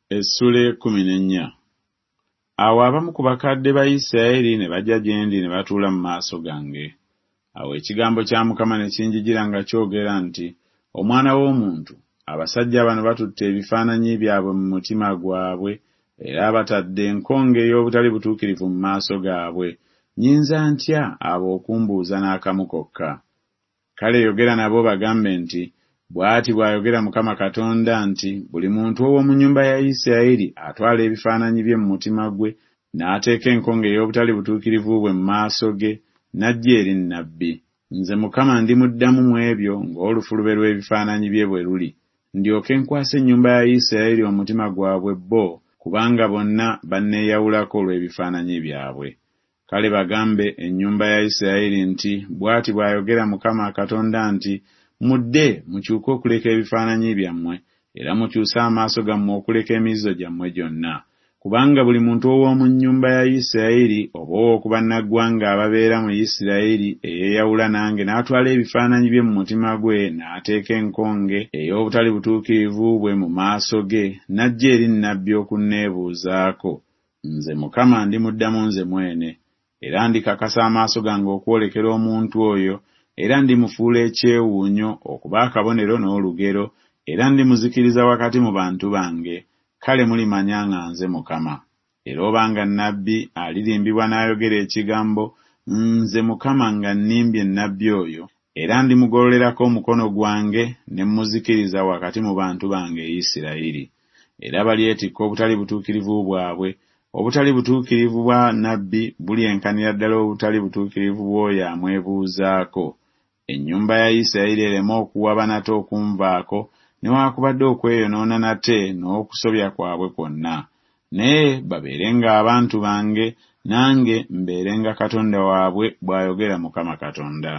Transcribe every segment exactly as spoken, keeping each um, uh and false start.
Essula ekkumi n'ennya. Awo abamu ku bakadde ba Isirayiri ne bajja gye ndi ne batuula mu maaso gange. Awo ekigambo kya Mukama ne kinjijira nga kyogera nti, Omwana w'omuntu, abasajja bano batutte ebifaananyi byabwe mu mutima gwabwe era batadde enkonge ey'obutali butuukirivu mu maaso gaabwe. Nyinza ntya abo okumbuuza n'akamu kokka? Kale yogera nabo bagambe nti, Bw'ati bw'ayogera Mukama Katonda nti, buli muntu ow'omu nnyumba ya Isirayiri atwala ebifaananyi bye mu mutima gwe n'ateeka enkonge ey'obutali butuukirivu bwe mu maaso ge n'ajja eri nnabbi. Nze Mukama ndimuddamu mu ebyo ng'olufulube lw'ebifaananyi bye bwe luli. Ndyoke nkwase ennyumba ya Isirayiri omutima gwabwe bo, kubanga bonna banneeyawulako olw'ebifaananyi byabwe. Kale bagambe ennyumba ya Isirayiri nti, Bw'ati bw'ayogera Mukama Katonda nti, Mudde mukyuke okuleka ebifaananyi byammwe, era mukyuse amaaso gammwe okuleka emizizo gyammwe gyonna. Kubanga buli muntu ow'omu nnyumba ya Isirayiri oba ow'oku bannaggwanga ababeera mu Isirayiri eyeeyawula nange n'atwala ebifaananyi bye mu mutima gwe n'ateeka enkonge ey'obutali butuukirivu bwe mu maaso ge n'ajja eri nnabbi okunneebuuzaako, nze Mukama ndimuddamu nze mwene, era ndikakasa amaaso gange okwolekera omuntu oyo, era ndimufuula ekyewuunyo okuba akabonero n'olugero, era ndimuzikiriza wakati mu bantu bange. Kale mulimanya nga nze Mukama. Era obanga nnabbi alirimbibwa n'ayogera ekigambo, nze Mukama nga nnimbye nnabbi oyo, era ndimugololerako omukono gwange ne muzikiriza wakati mu bantu bange Isirayiri. Era balyetikka obutali butuukirivu bwabwe. Obutali butuukirivu bwa nnabbi bulyenkanira ddala obutali butuukirivu bw'oyo amwebuuzaako. Ennyumba ya Isirayiri ereme okuwaba nate okunvaako, newaakubadde okweyonoona nate n'okusobya kwabwe kwonna. Naye babeerenga abantu bange, nange mbeerenga Katonda waabwe, bw'ayogera Mukama Katonda.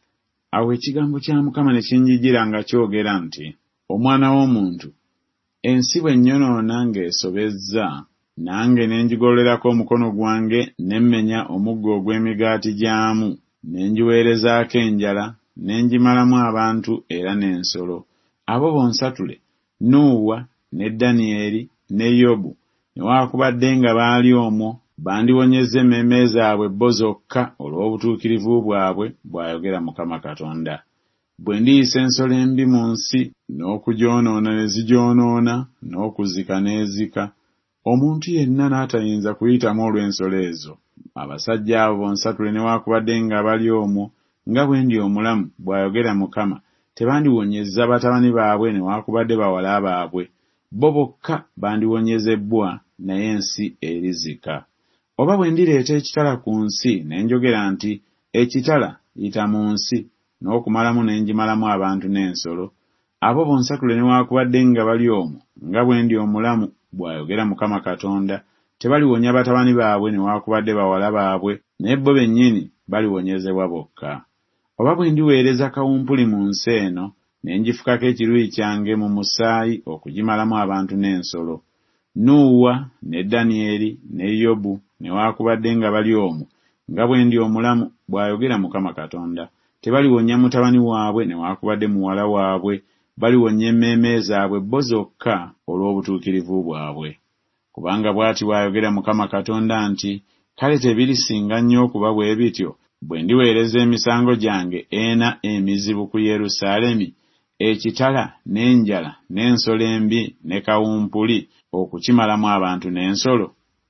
Awo ekigambo kya Mukama ne kinjijira nga kyogera nti, Omwana w'omuntu, ensi bwe nnyonoona ng'esobezza, nange ne ngigolererako omukono gwange ne mmenya omuggo ogw'emigaati gyamu, ne ngiweerezaako enjala, ne ngimalamu abantu era n'ensolo. Abo bonsatule, Nuuwa, ne Danyeri, ne Yobu, newaakubadde nga baali omwo, bandiwonyezza emmeeme zaabwe bo zokka olw'obutuukirivu bwabwe, bw'ayogera Mukama Katonda. Bwe ndiyisa ensolo embi mu nsi, n'okugyonoona ne zigyonoona, n'okuzika n'ezika, omuntu yenna n'atayinza kuyitamu olw'ensolo ezo. Abasajja abo bonsatule newaakubadde nga bali omwo, nga bwe ndi omulamu, bw'ayogera Mukama, tebandiwonyezza batabani baabwe newaakubadde bawala baabwe. Bo bokka bandiwonyezebbwa, naye ensi erizika. Oba bwe ndireeta ekitala ku nsi, ne njogera nti, ekitala yita mu nsi, n'okumalamu ne ngimalamu abantu n'ensolo, abo bonsatule newaakubadde nga bali omwo, nga bwe ndi omulamu, bw'ayogera Mukama Katonda, tebaliwonya batabani baabwe newaakubadde bawala baabwe, naye bo bennyini baliwonyezebwa bokka. Oba bwe ndiweereza kawumpuli mu nsi eno, ne ngifukako ekiruyi kyange mu musaayi okugimalamu abantu n'ensolo, Nuuwa, ne Danyeri, ne Yobu, newaakubadde nga bali omwo, nga bwe ndi omulamu, bw'ayogera Mukama Katonda, tebaliwonya mutabani waabwe newaakubadde muwala waabwe, baliwonya emmeeme zaabwe bo zokka olw'obutuukirivu bwabwe. Kubanga bw'ati bw'ayogera Mukama Katonda nti, kale tebirisinga nnyo okuba bwe bityo, bwe ndiweereza emisango gyange ena emizibu ku Yerusaalemi, ekitala, n'enjala, n'ensolo embi, ne kawumpuli, okukimalamu abantu n'ensolo?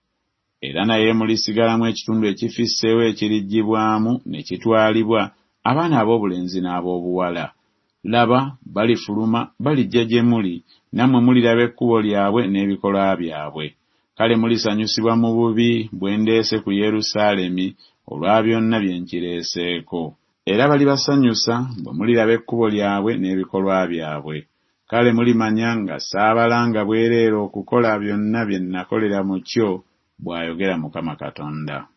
Era naye mulisigalamu ekitundu ekifisseewo ekiriggibwamu ne kitwalibwa abaana ab'obulenzi n'ab'obuwala. Laba, balifuluma, balijja gye muli, nammwe muliraba ekkubo lyabwe n'ebikolwa byabwe. Kale mulisanyusibwa mu bubi bwe ndeese ku Yerusaalemi olwa byonna bye nkireeseeko. Era balibasanyusa bwe muliraba ekkubo lyabwe n'ebikolwa byabwe. Kale mulimanya nga saabalanga bwereere okukola byonna bye nakolera mu kyo, bw'ayogera Mukama Katonda.